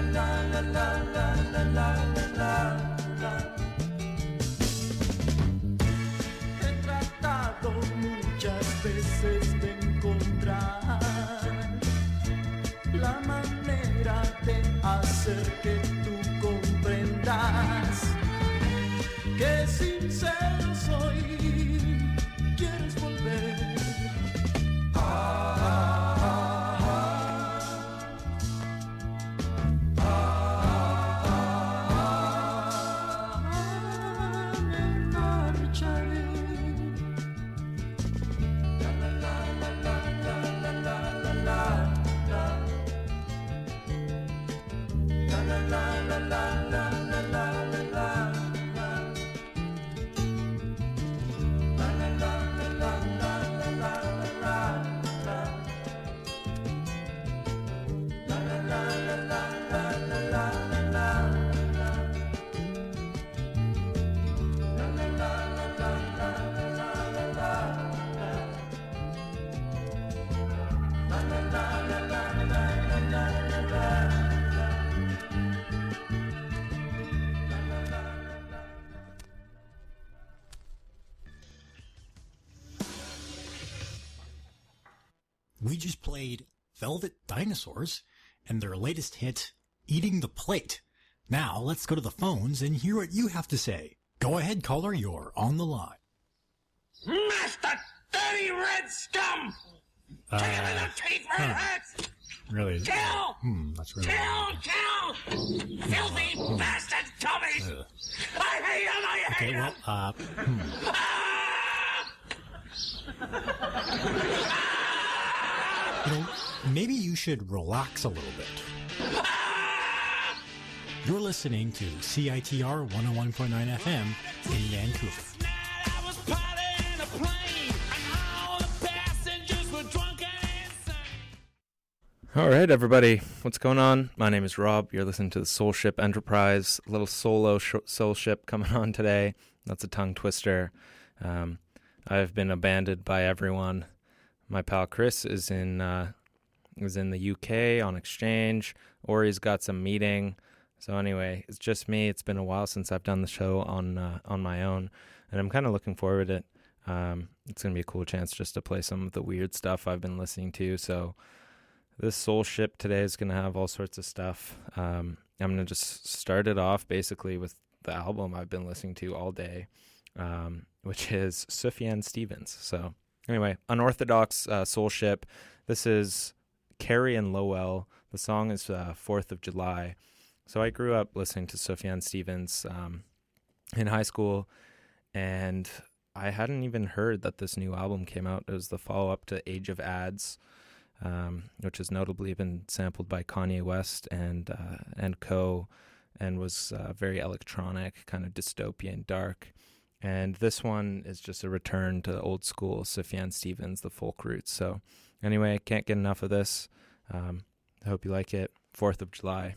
He tratado muchas veces de encontrar la manera de hacer que tú comprendas que sincero soy, quieres volver. Me marcharé. We just played Velvet Dinosaurs and their latest hit, Eating the Plate. Now let's go to the phones and hear what you have to say. Go ahead, caller, you're on the line. Master dirty red scum! Take him in the teeth where it hurts! Really? Kill! That's really Kill! Filthy bastard Tommies! I hate him! I hate Okay, him! well, maybe you should relax a little bit. You're listening to CITR 101.9 FM in Vancouver. All right, everybody. What's going on? My name is Rob. You're listening to the Soul Ship Enterprise. A little solo Soul Ship coming on today. That's a tongue twister. I've been abandoned by everyone. My pal Chris is in the UK on exchange. Ori's got some meeting. So anyway, it's just me. It's been a while since I've done the show on my own, and I'm kind of looking forward to it. It's going to be a cool chance just to play some of the weird stuff I've been listening to. So this Soul Ship today is going to have all sorts of stuff. I'm going to just start it off basically with the album I've been listening to all day, which is Sufjan Stevens. So anyway, Unorthodox Soul Ship. This is Carrie and Lowell. The song is 4th of July. So I grew up listening to Sufjan Stevens in high school, and I hadn't even heard that this new album came out. It was the follow-up to Age of Ads, which has notably been sampled by Kanye West and co, and was very electronic, kind of dystopian, dark. And this one is just a return to old school Sufjan Stevens, the folk roots. So anyway, I can't get enough of this. I hope you like it. 4th of July.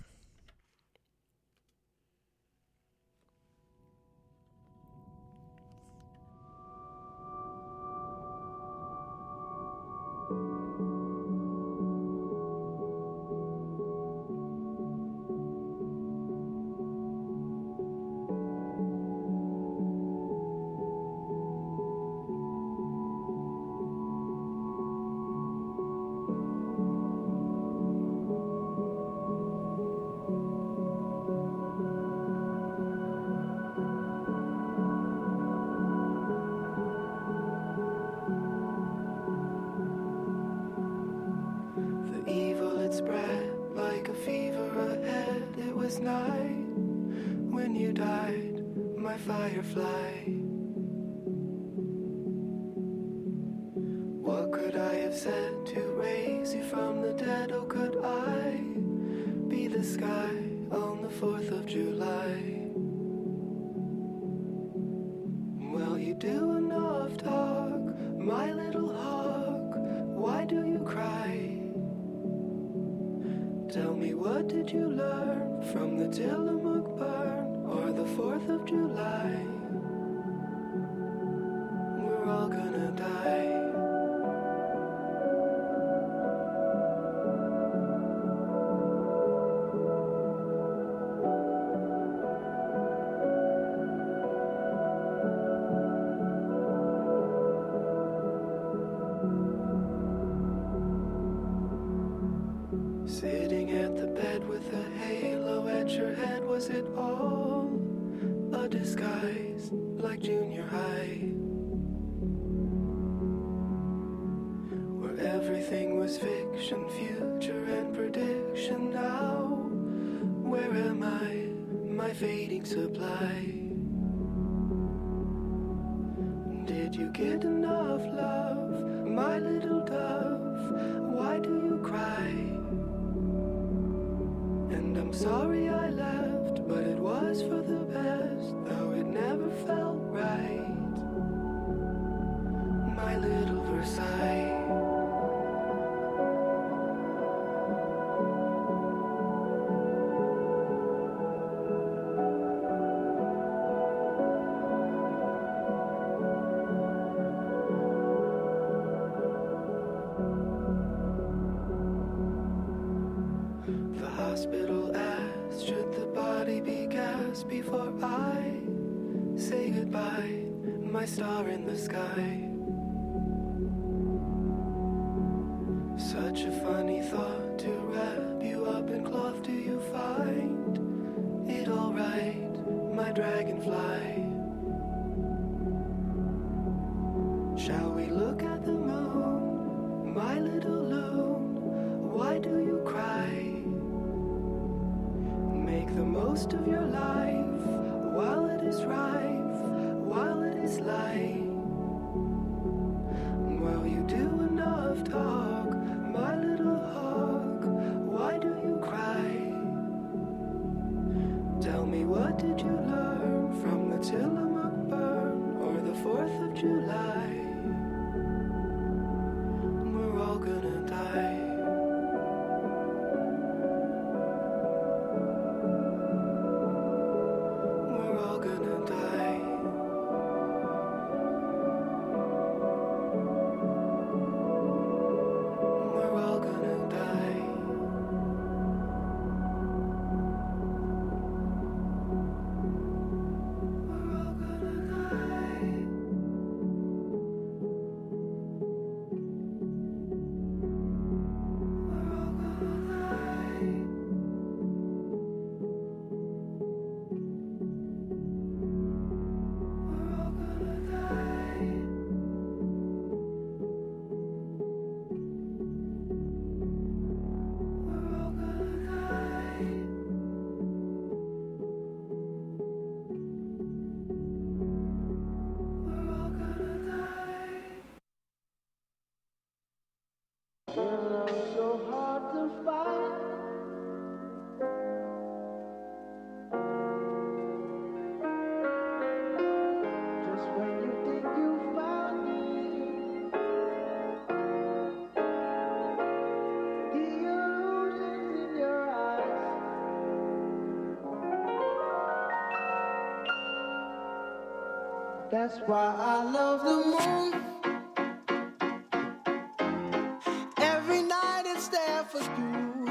Firefly, what could I have said to raise you from the dead? Oh, could I be the sky on the 4th of July? Well, you do enough talk, my little hawk. Why do you cry? Tell me, what did you learn from the Tillamook burn? Or the 4th of July? We're all gonna die. at the bed with a halo at your head. Was it all a disguise, like junior high? Where everything was fiction, future and prediction. Now, where am I, my fading supply? Did you get enough love, my little dove? Why do you cry? And I'm sorry I left, but it was for the best, though it never felt right. My little Versailles. Hospital asked, should the body be cast before I say goodbye, my star in the sky? Such a funny thought to wrap you up in cloth. Do you find it all right, my dragonfly? Shall we look at the moon, my little loon? Why do you cry? Make the most of your life while it is rife, while it is light. While you do enough talk, my little hawk, why do you cry? Tell me, what did you learn from the Tillamook burn or the 4th of July? We're all gonna die. That's why I love the moon. Every night it's there for you.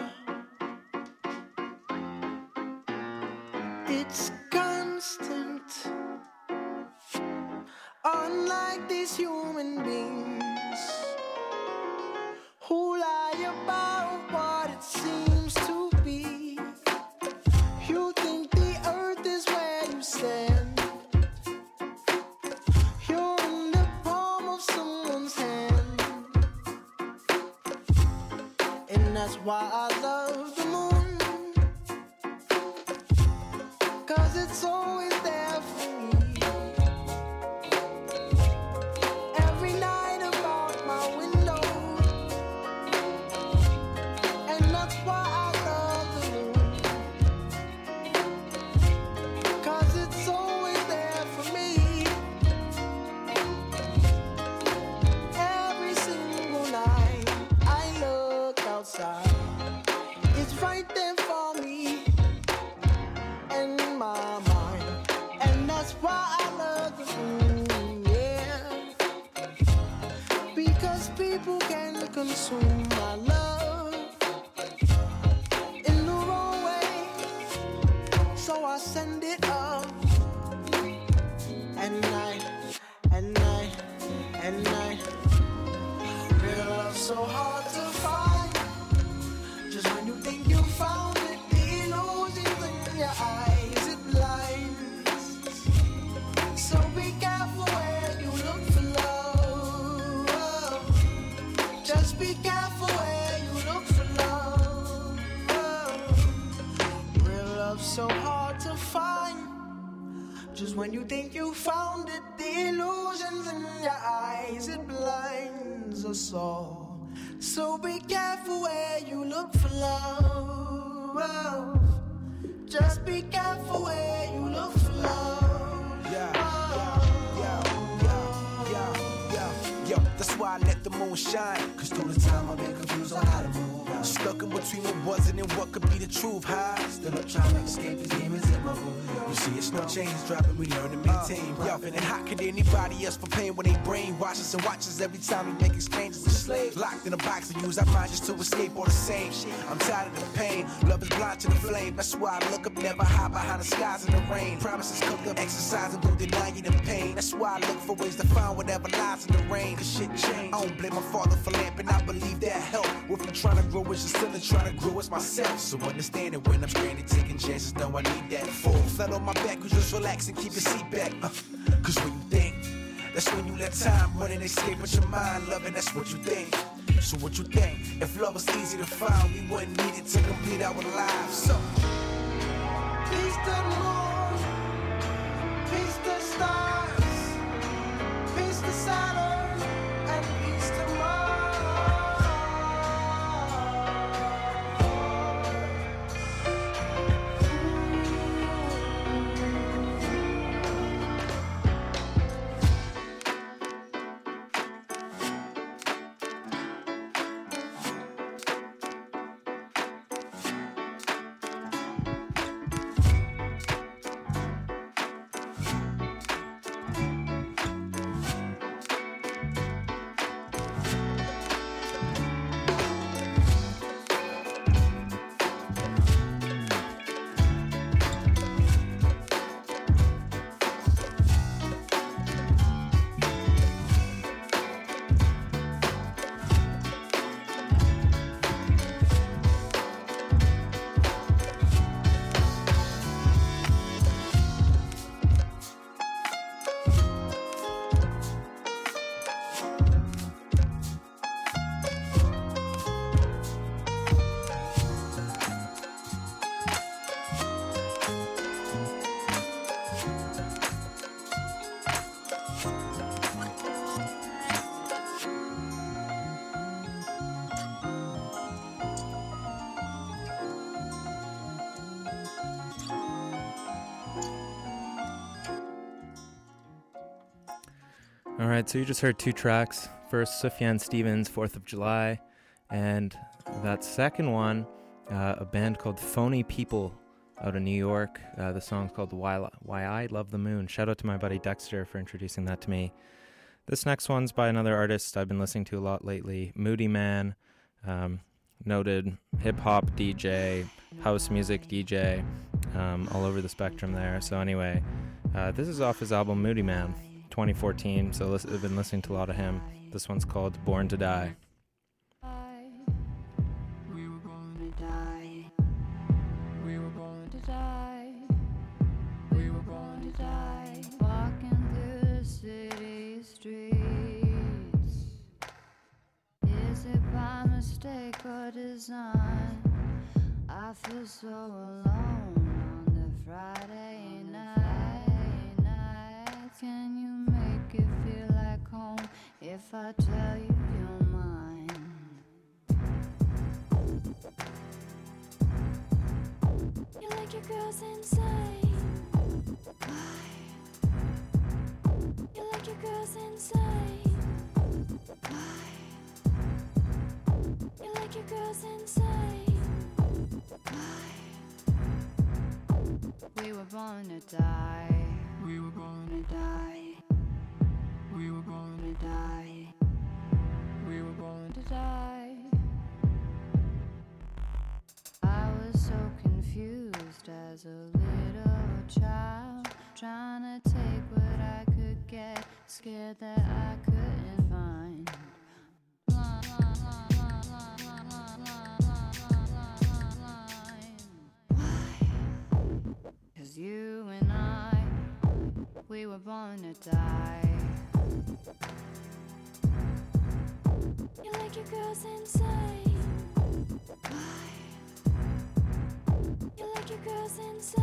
It's constant. Unlike these human beings who lie about what it seems to be. You think the earth is where you stand. That's why I love the moon, 'cause it's always there for me. Every night about my window, and that's why I love the moon, 'cause it's always there for me. Every single night I look outside. It's right there for me in my mind, and that's why I love the moon, yeah. Because people can consume my love in the wrong way, so I send it up at night, at night, at night. Real love so hard to find. Just when you think you found so hard to find. Just when you think you found it, the illusions in your eyes, it blinds us all. So be careful where you look for love. Just be careful where you look for love. Yo, that's why I let the moon shine. Cause through the time I've been confused on how to move. Stuck in between what wasn't and what could be the truth. High, still up trying to escape these demons in my room. You see, it's no chains dropping, we learn to maintain. Yo, and how could anybody else for pain when they brainwash us and watch us every time we make exchanges of slaves? Locked in a box and use our minds just to escape all the same shit. I'm tired of the pain, love is blind to the flame. That's why I look up, never hide behind the skies in the rain. Promises cooked up, exercising through denying the pain. That's why I look for ways to find whatever lies in the rain. Cause shit changed. I don't blame my father for lamping, I believe that help. If I'm trying to grow, it's just still trying to grow as myself. So understand it when I'm stranded, taking chances, know I need that. Full fell on my back, you just relax and keep your seat back. Cause when you think, that's when you let time run and escape with your mind, loving, that's what you think. So what you think? If love was easy to find, we wouldn't need it to complete our lives. So Peace to the moon, peace to the stars, peace to Saturn, and peace to Mars. All right, so you just heard two tracks. First, Sufjan Stevens, 4th of July, and that second one, a band called Phony People out of New York. The song's called Why I Love the Moon. Shout out to my buddy Dexter for introducing that to me. This next one's by another artist I've been listening to a lot lately, Moodymann, noted hip-hop DJ, house music DJ, all over the spectrum there. So anyway, this is off his album Moodymann, 2014, so I've been listening to a lot of him. This one's called Born to Die. We were born to die. We were born to die. We were born to die. Walking through the city streets. Is it by mistake or design? I feel so alone on the Friday night. Can you make it feel like home if I tell you you're mine? You like your girls inside. Why? You like your girls inside. Why? You like your girls inside. Why? We were born to die. We were born to die. We were born to die. We were born to die. I was so confused as a little child, trying to take what I could get, scared that I couldn't find. Why? 'Cause you and I, we were born to die. You like your girls inside. Why? You like your girls inside.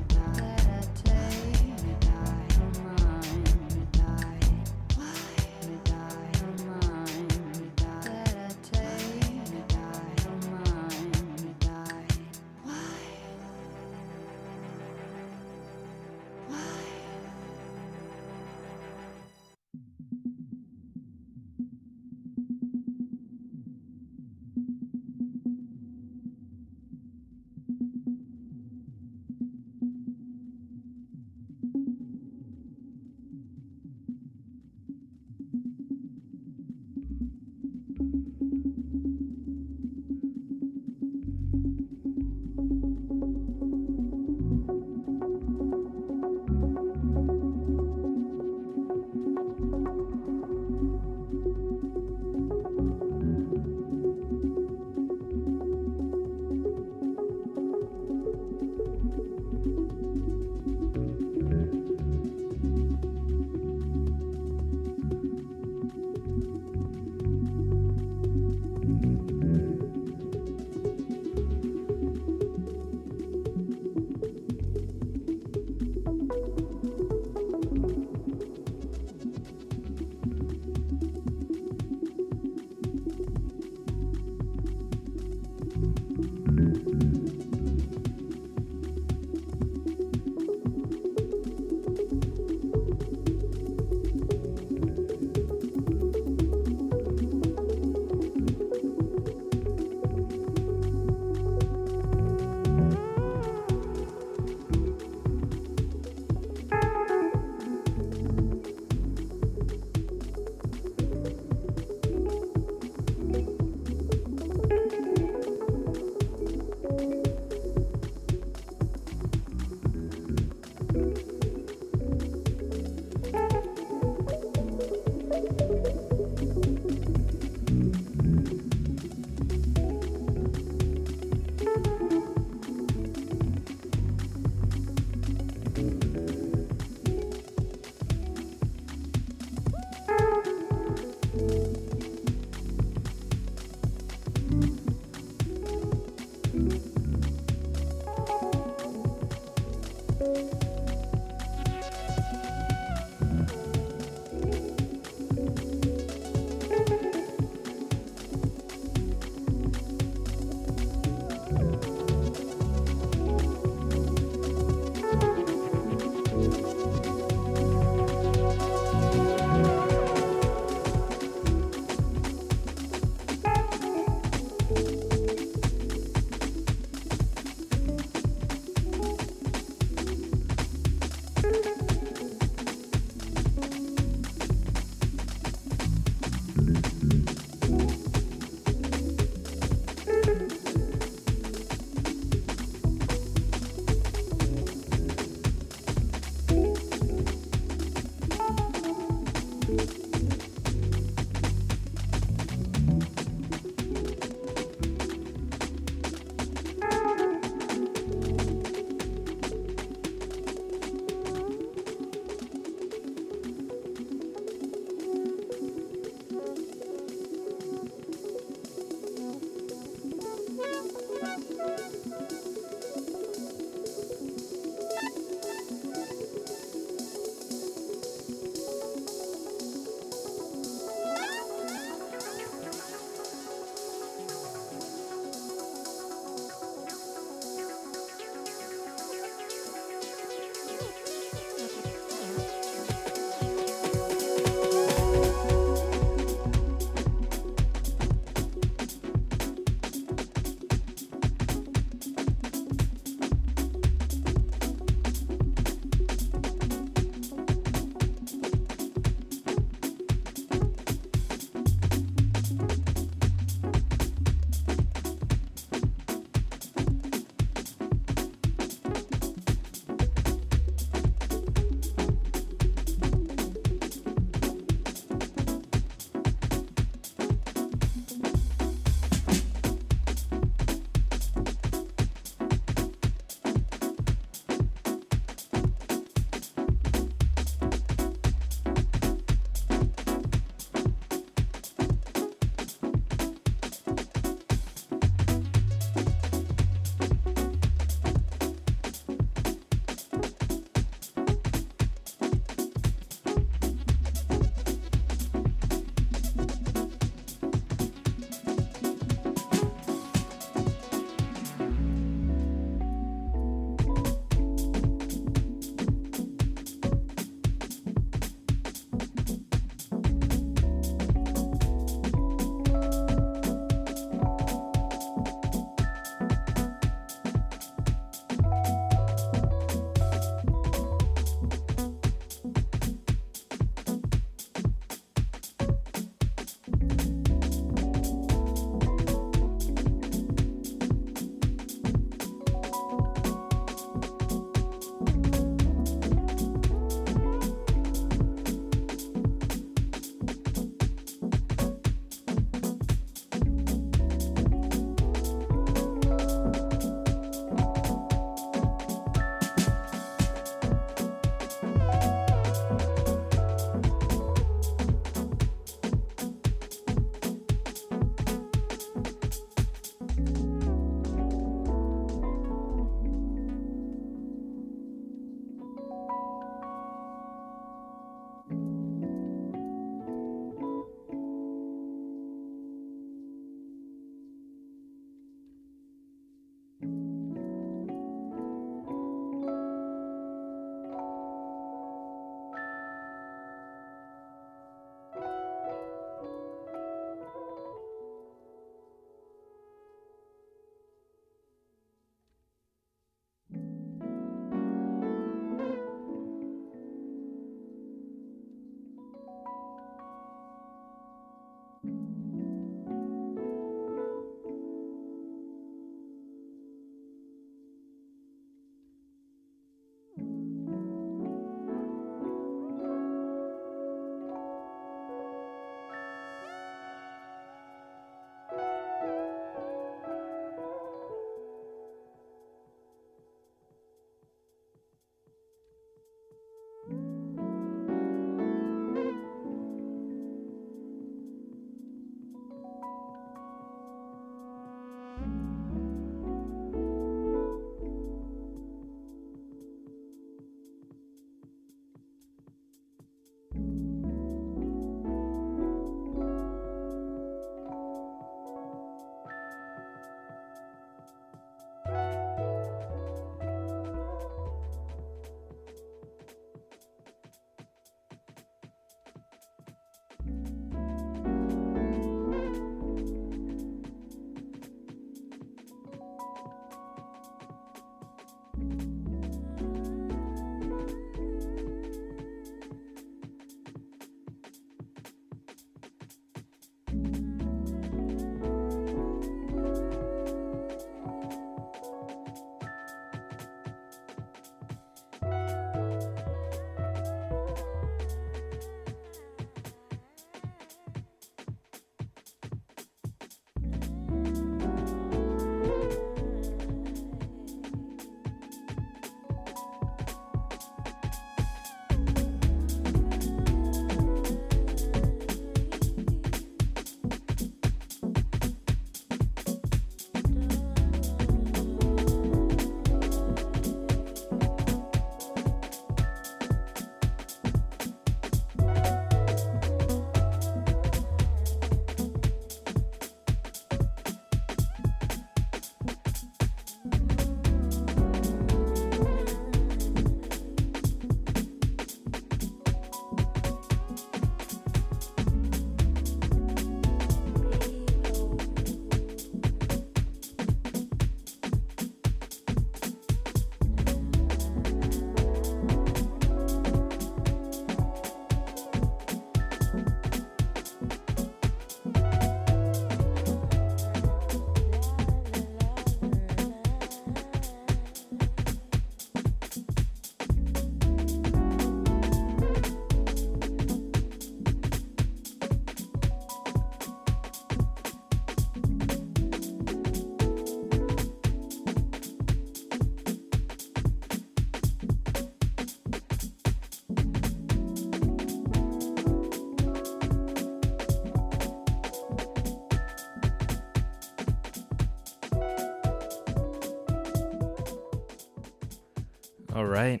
All right.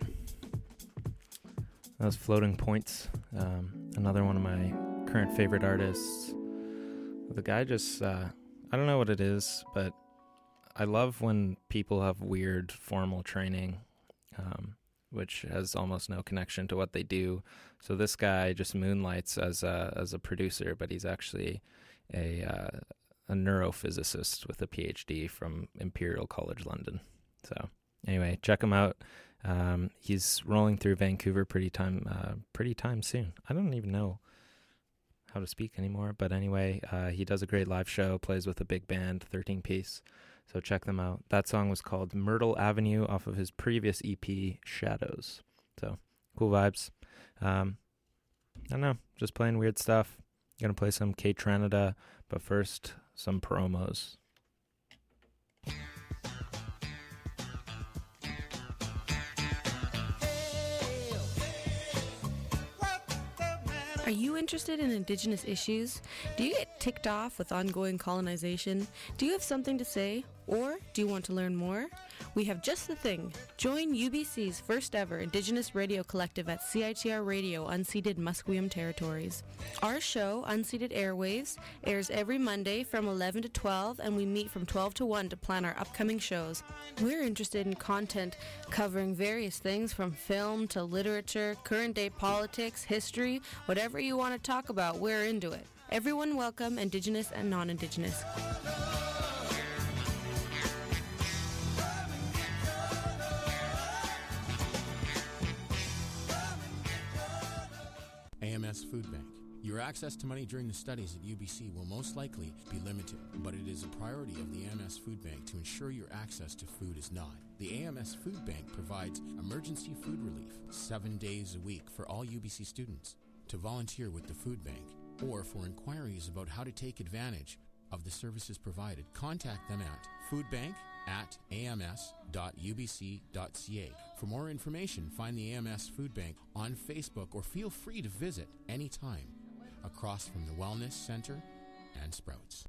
That was Floating Points, another one of my current favorite artists. The guy just, I don't know what it is, but I love when people have weird formal training, which has almost no connection to what they do. So this guy just moonlights as a producer, but he's actually a neurophysicist with a PhD from Imperial College London. So anyway, check him out. He's rolling through Vancouver pretty time soon. I don't even know how to speak anymore, but anyway, he does a great live show, plays with a big band, 13-piece, so check them out. That song was called Myrtle Avenue off of his previous EP, Shadows. So, cool vibes. I don't know, just playing weird stuff. Gonna play some Kaytranada, but first, some promos. Are you interested in Indigenous issues? Do you get ticked off with ongoing colonization? Do you have something to say? Or do you want to learn more? We have just the thing. Join UBC's first ever Indigenous radio collective at CITR Radio, unceded Musqueam Territories. Our show, Unceded Airwaves, airs every Monday from 11 to 12, and we meet from 12 to 1 to plan our upcoming shows. We're interested in content covering various things from film to literature, current day politics, history, whatever you want to talk about, we're into it. Everyone welcome, Indigenous and non-Indigenous. AMS Food Bank. Your access to money during the studies at UBC will most likely be limited, but it is a priority of the AMS Food Bank to ensure your access to food is not. The AMS Food Bank provides emergency food relief 7 days a week for all UBC students. To volunteer with the food bank or for inquiries about how to take advantage of the services provided, contact them at foodbank@ams.ubc.ca. For more information, find the AMS Food Bank on Facebook or feel free to visit anytime across from the Wellness Center and Sprouts.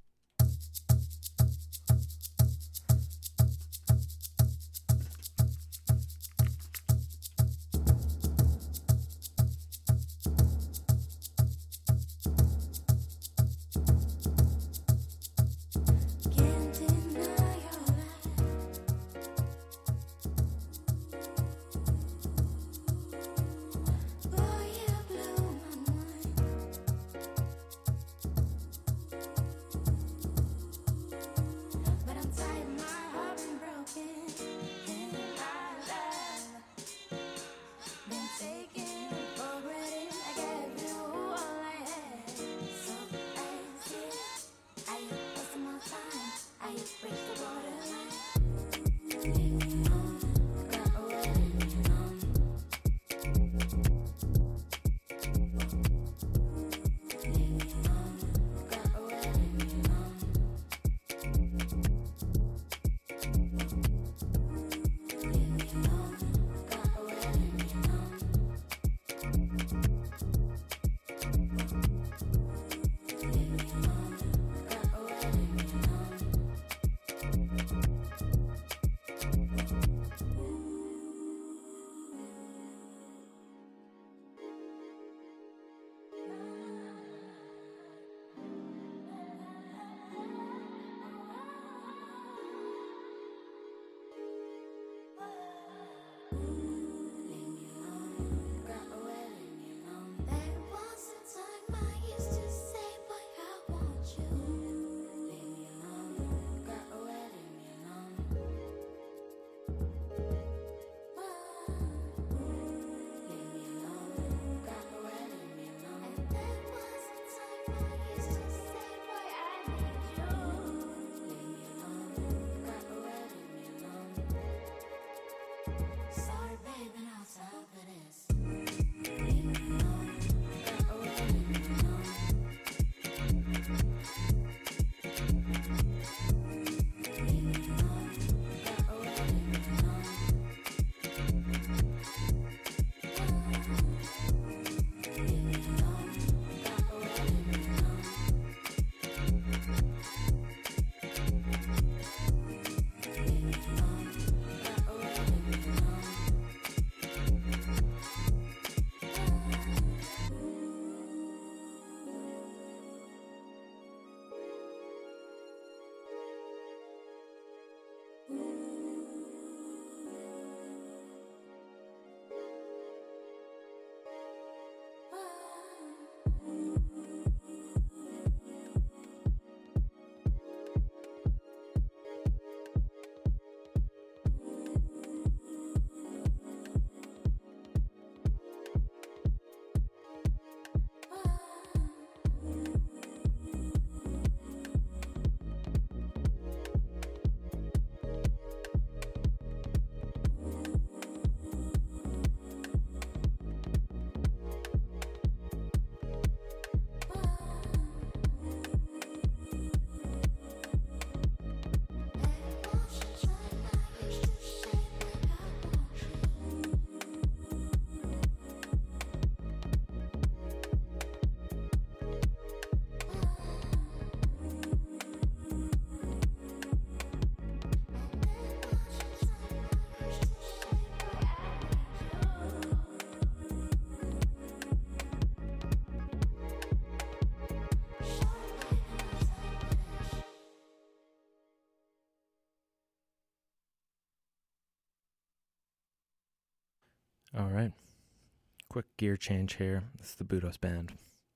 All right. Quick gear change here. This is the Budos Band.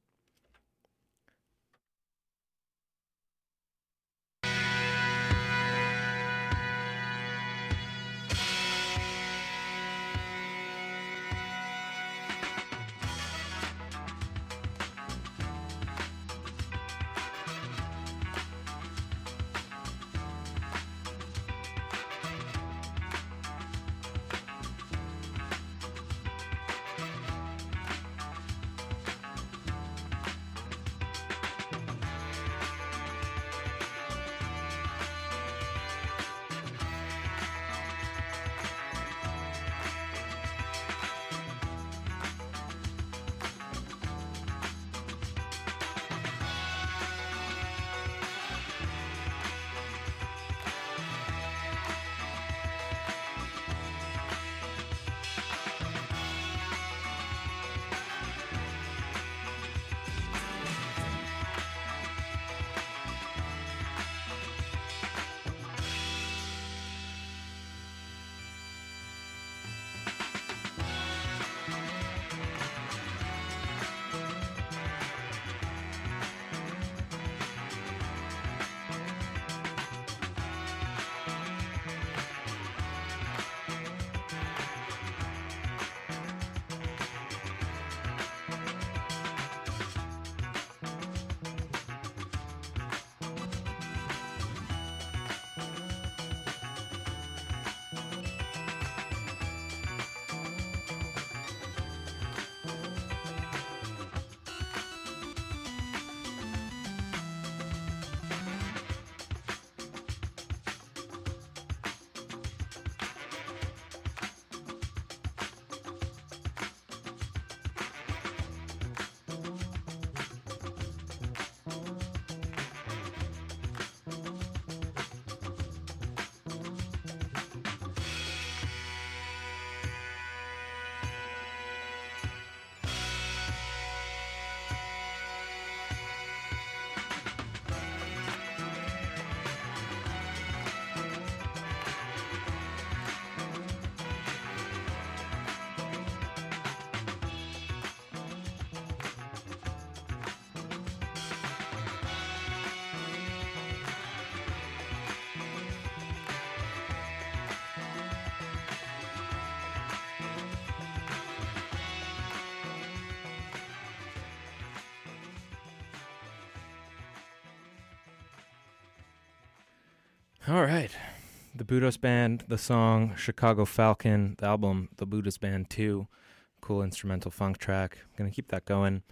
All right. The Budos Band, the song Chicago Falcon, the album The Budos Band 2, cool instrumental funk track. I'm going to keep that going.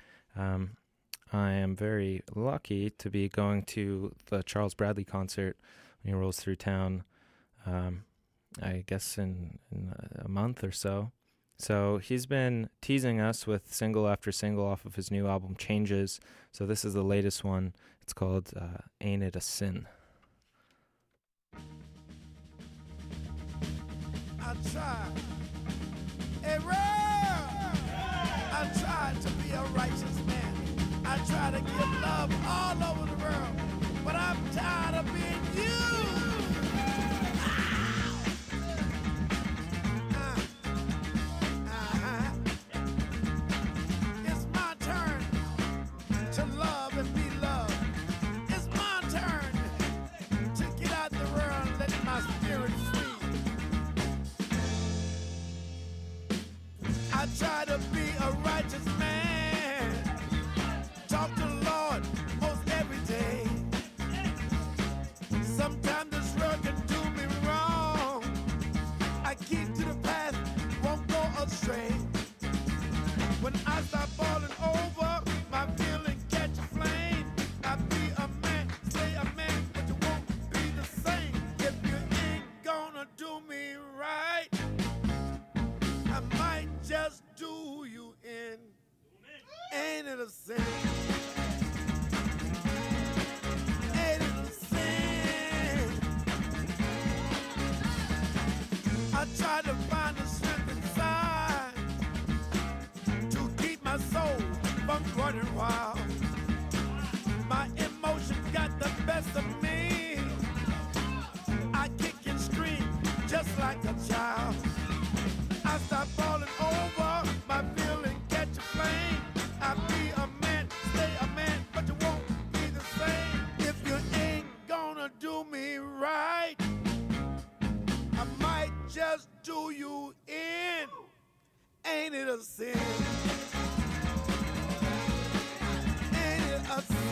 I am very lucky to be going to the Charles Bradley concert when he rolls through town, I guess in a month or so. So he's been teasing us with single after single off of his new album, Changes. So this is the latest one. It's called Ain't It a Sin? I tried, I tried to be a righteous man. I try to give love all over the world, but I'm tired of being you. It's my turn to love and be loved. It's my turn to get out the world and let my spirit free. I try to be a righteous man. Talk to the Lord most every day. Sometimes this world can do me wrong. I keep to the path, won't go astray. When I start falling over, my feeling catch a flame. I be a man, stay a man, but you won't be the same. If you ain't gonna do me right, I might just do you in. Ain't it a sin? Ain't it a sin? I try to find the strength inside to keep my soul from running wild. My emotions got the best of me. I kick and scream just like a child. I start falling over. just do you in. Ain't it a sin? Ain't it a sin?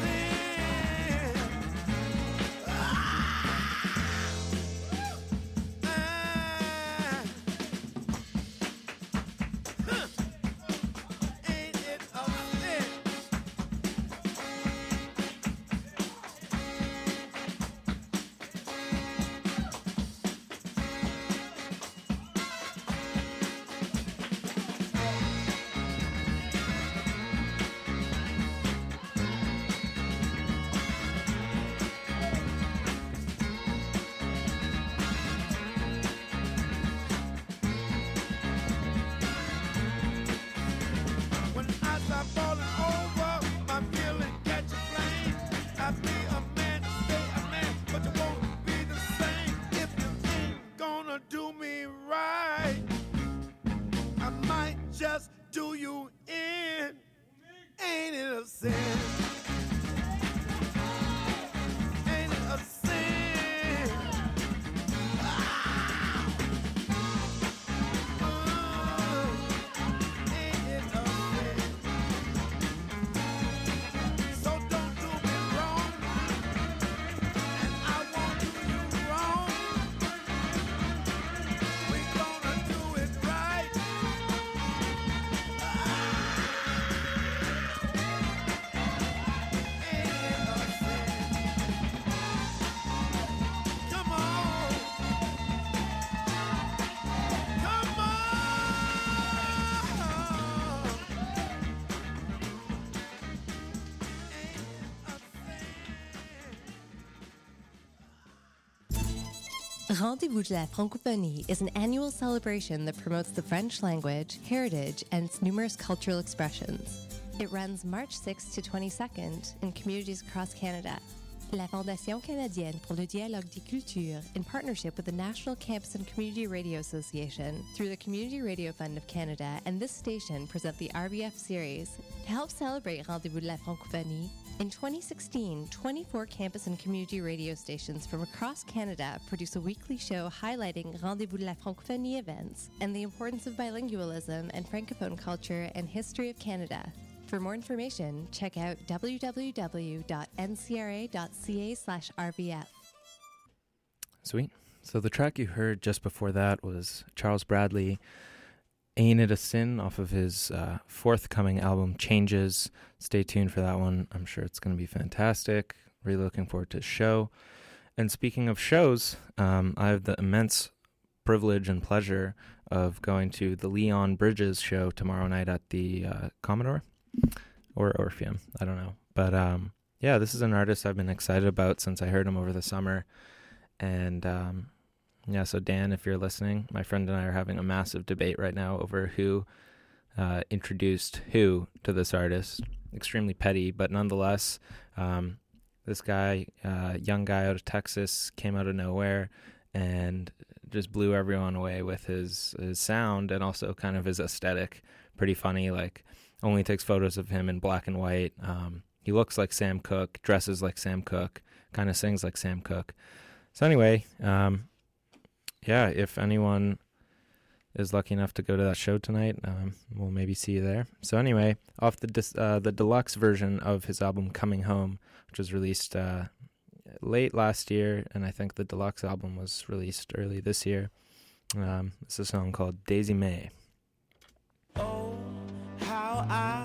Just do you in, ain't it a sin? Ain't it a sin? Ain't it a sin? So don't do me wrong, and I won't do you wrong. We gonna do it right. Rendez-vous de la Francophonie is an annual celebration that promotes the French language, heritage, and its numerous cultural expressions. It runs March 6th to 22nd in communities across Canada. La Fondation canadienne pour le dialogue des cultures, in partnership with the National Campus and Community Radio Association, through the Community Radio Fund of Canada and this station, present the RBF series. To help celebrate Rendez-vous de la Francophonie, in 2016, 24 campus and community radio stations from across Canada produce a weekly show highlighting Rendez-vous de la Francophonie events and the importance of bilingualism and Francophone culture and history of Canada. For more information, check out www.ncra.ca/RVF. Sweet. So the track you heard just before that was Charles Bradley, Ain't It a Sin, off of his forthcoming album, Changes. Stay tuned for that one. I'm sure it's going to be fantastic. Really looking forward to the show. And speaking of shows, I have the immense privilege and pleasure of going to the Leon Bridges show tomorrow night at the Commodore or Orpheum. I don't know. But yeah, this is an artist I've been excited about since I heard him over the summer. And yeah, so Dan, if you're listening, my friend and I are having a massive debate right now over who introduced who to this artist. Extremely petty, but nonetheless, this guy, young guy out of Texas, came out of nowhere and just blew everyone away with his sound and also kind of his aesthetic. Pretty funny, like only takes photos of him in black and white. He looks like Sam Cooke, dresses like Sam Cooke, kind of sings like Sam Cooke. So anyway, yeah, if anyone is lucky enough to go to that show tonight, we'll maybe see you there. So anyway, off the deluxe version of his album Coming Home, which was released late last year, and I think the deluxe album was released early this year. It's a song called Daisy May. Oh, how I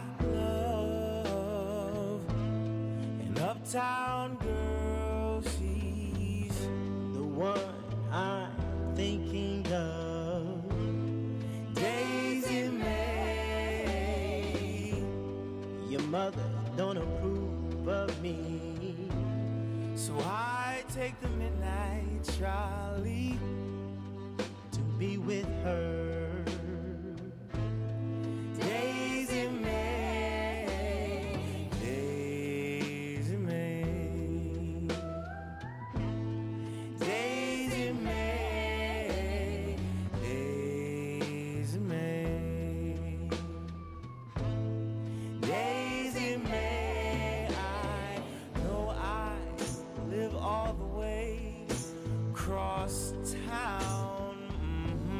love an uptown girl. She's the one I'm thinking of. Daisy May, your mother don't approve of me, so I take the midnight trolley to be with her. Daisy May, Daisy May, Daisy May, Daisy May, Daisy May. I know I live all the way across town.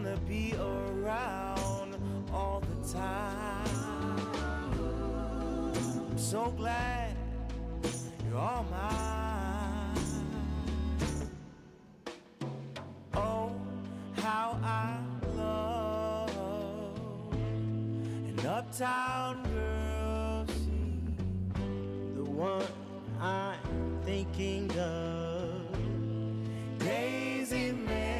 wanna be around all the time. I'm so glad you're all mine. Oh, how I love an uptown girl. See, the one I'm thinking of, Daisy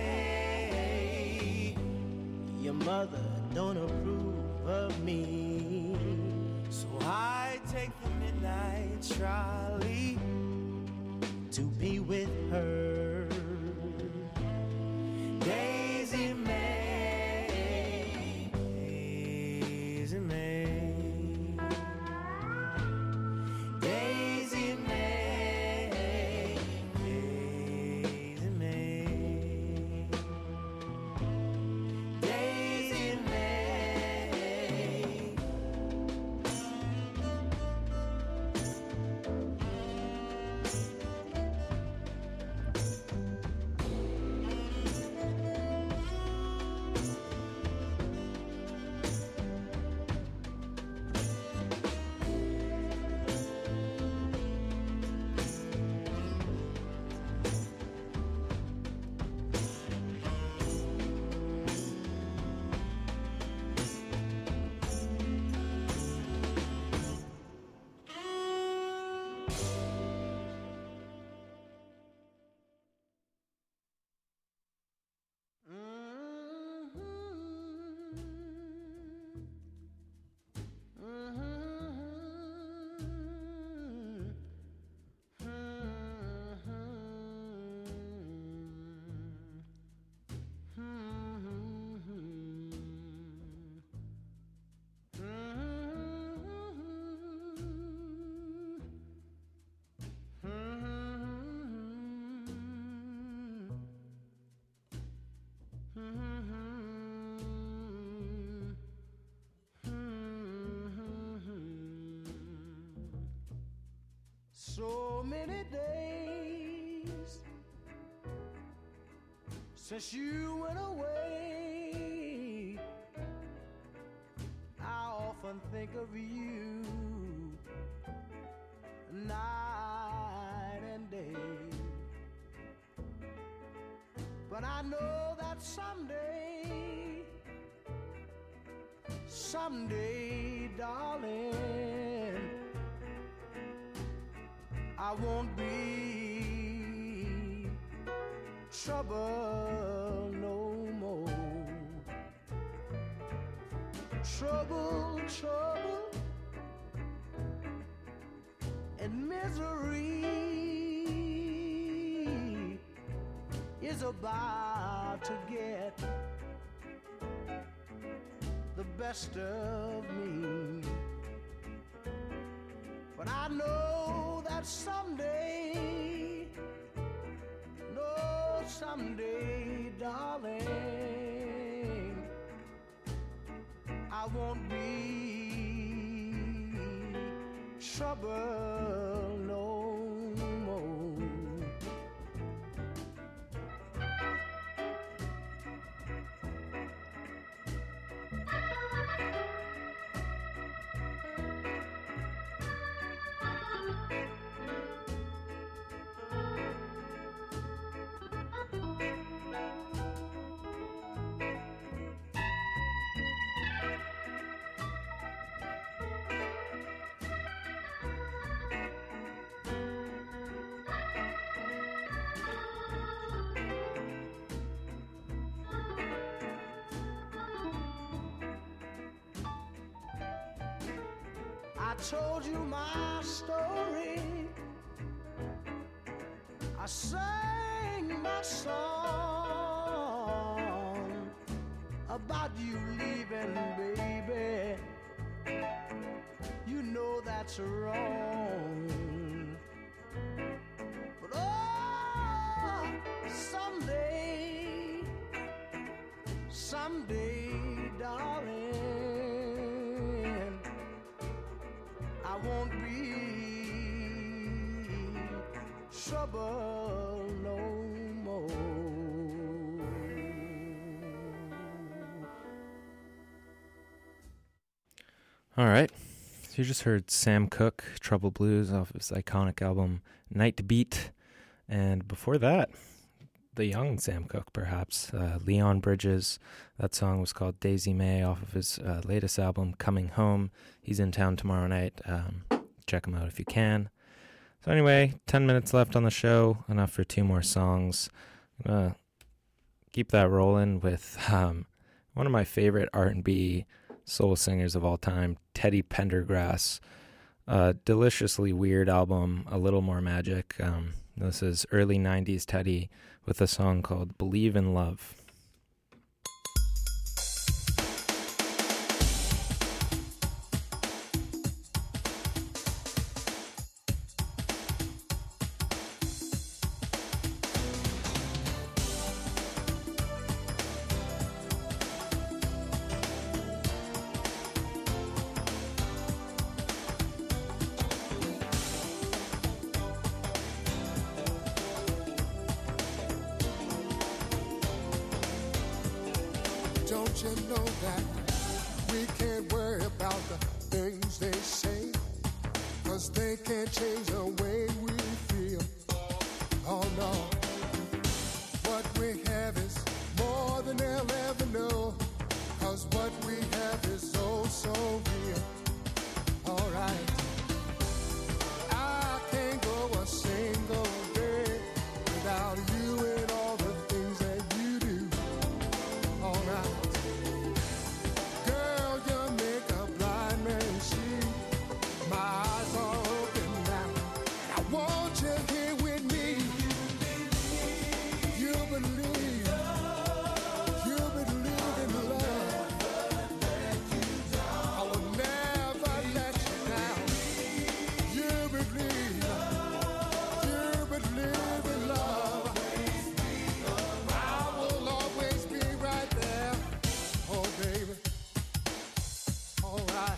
May. Your mother don't approve of me, so I take the midnight trolley to be with her. Daisy May, Daisy May, Daisy May, Daisy May, Daisy May. So many days since you went away, I often think of you night and day. But I know that someday, darling, I won't be trouble no more. Trouble, trouble, and misery is about to get the best of me. But I know that someday, darling, I won't be trouble no more. I told you my story, I sang my song about you leaving, baby. You know that's wrong. But oh, someday, darling, I won't be trouble no more. All right. So you just heard Sam Cooke, Trouble Blues, off his iconic album Night Beat. And before that, the young Sam Cooke, perhaps, Leon Bridges. That song was called Daisy May off of his latest album, Coming Home. He's in town tomorrow night. Check him out if you can. So anyway, 10 minutes left on the show. Enough for 2 more songs. Keep that rolling with one of my favorite R&B soul singers of all time, Teddy Pendergrass. Deliciously weird album, A Little More Magic. This is early 90s Teddy with a song called Believe in Love. Don't you know that we can't worry about the things they say, 'cause they can't change the way we feel. Oh no, what we have is more than they'll ever know, 'cause what we have is oh so real. Alright, I can't go a single day without you and all the things that you do. Alright, girl, you make a blind man see. My eyes are open now, and I want you here with me. You believe in love. I will never let you down. You believe in love. I will always be right there. Oh, baby. Alright.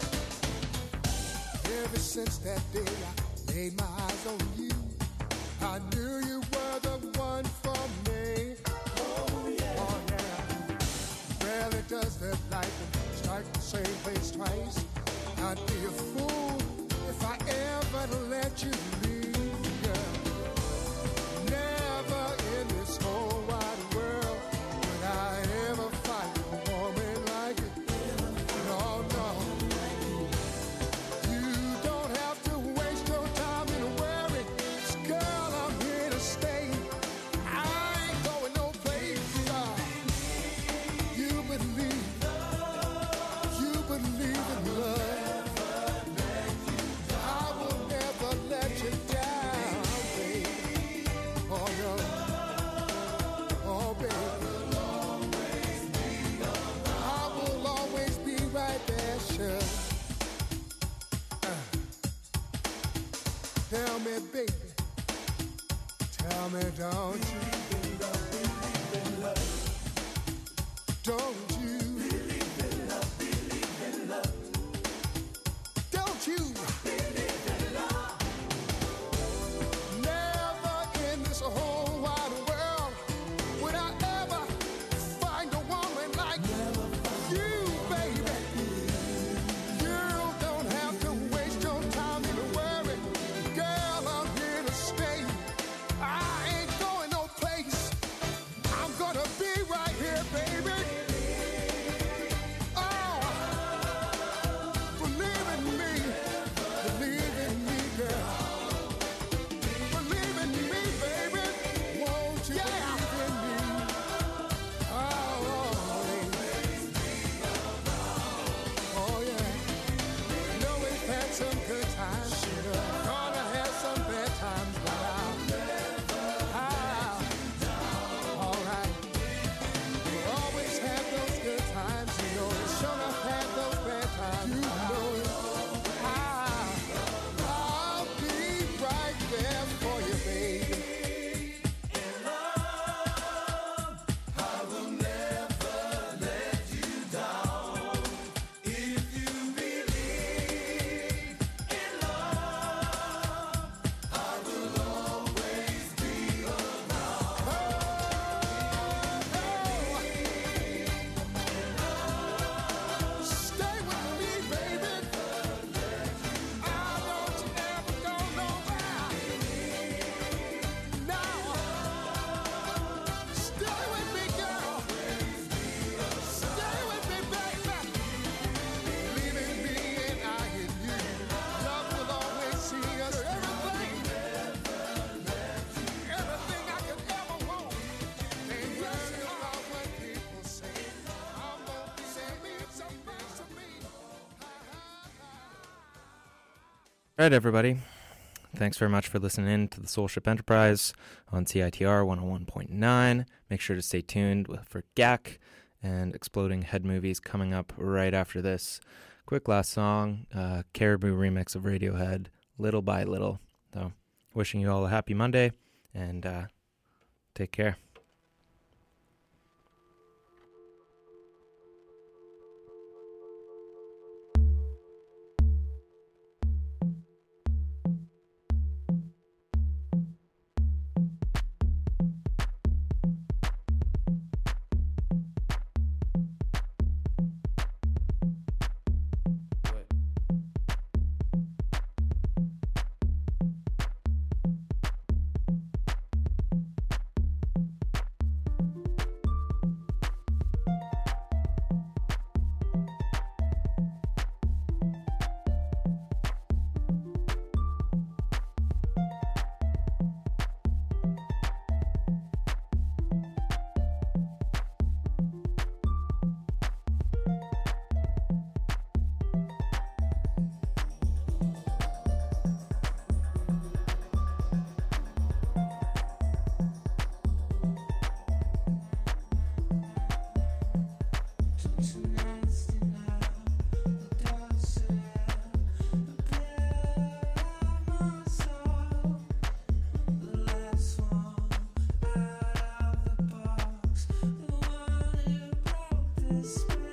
Ever since that day I laid my eyes on you, I knew you were the one for me. Oh yeah. Rarely does that lightning strike the same place twice. I'd be a fool if I ever let you leave, girl. Never in this whole wide world would I ever find a woman like you. No, no. You don't have to waste your time in worry. 'Cause girl, I'm here to stay. I ain't going no place. You believe in love. I will never let you All right, everybody. Thanks very much for listening in to the Soul Ship Enterprise on CITR 101.9. Make sure to stay tuned for GAC and Exploding Head Movies coming up right after this. Quick last song, Caribou remix of Radiohead, Little by Little. So, wishing you all a happy Monday, and take care. This